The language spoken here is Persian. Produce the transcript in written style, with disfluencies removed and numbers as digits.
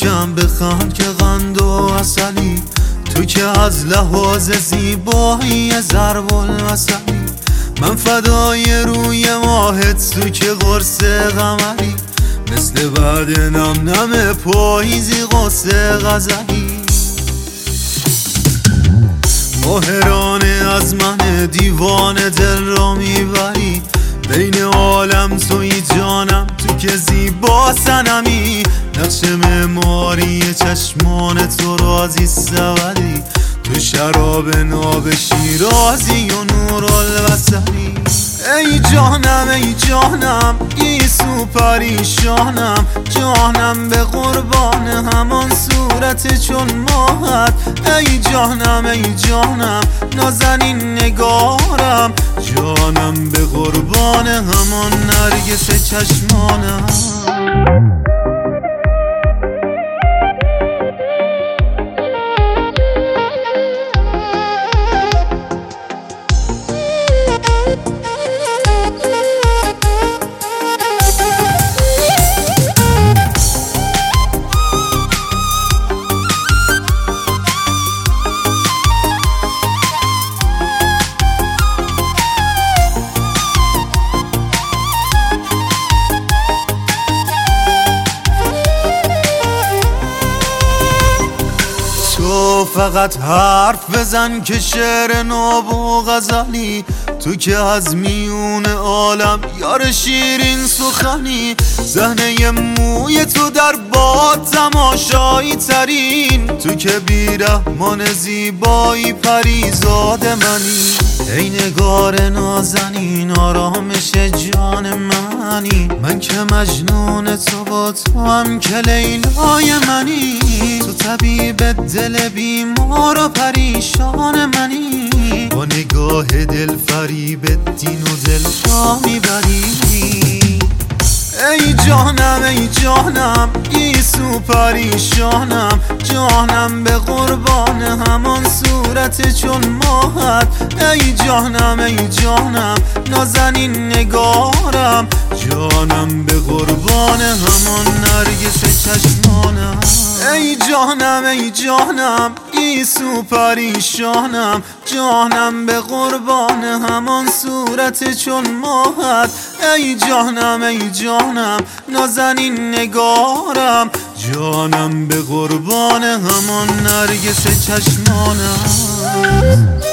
محکم بخند که قند و عسلی، تو که از لحاظ زیبایی ضرب المثلی. من فدای روی ماهت، تو که قرص قمری، مثل بعد نم نم پاییزی قصه غزلی. ماهرانه از من دیوانه دل را میبری، بین عالم توی جانم، تو که زیبا صنمی. نقش معماری چشمان تو رازی سوری، تو شراب ناب شیرازی و نور البصری. ای جانم ای جانم گیسو پریشانم، جانم به قربان همان صورت چون ماهت. ای جانم ای جانم نازنین نگارم، جانم به قربان همان نرگس چشمانم. تو فقط حرف بزن که شعر ناب و غزلی، تو که از میون عالم یار شیرین سخنی. صحنه موی تو در باد تماشایی ترین، تو که بیرحمان زیبایی پریزاد منی. ای نگار نازنین آرامش جان منی، من که مجنون تو با تو هم که لیلای منی. تو طبیب دل بیمار و پریشان منی، با نگاه دل فریب دین و دل را میبری. ای جانم گیسو پریشانم، جانم به قربان همان صورت چون ماهت. ای جانم نازنین نگارم، جانم به قربان همان نرگس چشمانم. ای جانم گیسو پریشانم، جانم به قربان همان صورت چون ماهت. ای جانم نازنین نگارم، جانم به قربان همان نرگس چشمانم.